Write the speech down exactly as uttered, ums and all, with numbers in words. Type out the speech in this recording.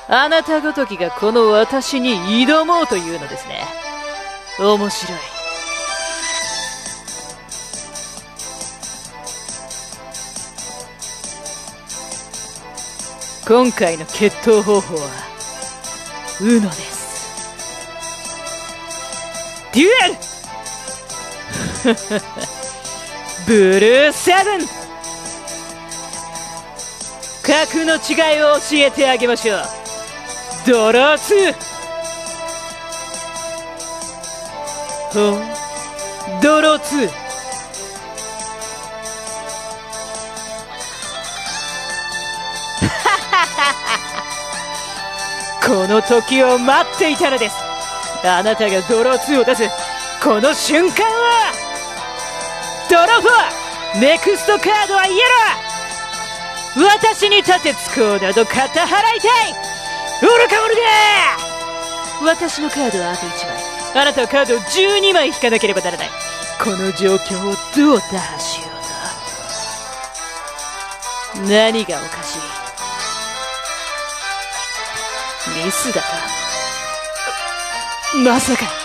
あなたごときがこの私に挑もうというのですね。面白い。今回の決闘方法は ユーエヌオ です。デュエルブルーセブン、格の違いを教えてあげましょう。ドローツー、ほう、ドローツー。この時を待っていたのです。あなたがドローツーを出すこの瞬間はドローフォー、ネクストカードはイエロー。私に立てつこうなど肩払いたい。愚か者が、私のカードはあといちまい、あなたはカードをじゅうにまい引かなければならない。この状況をどう打破しようと。何がおかしい。ミスだと。まさか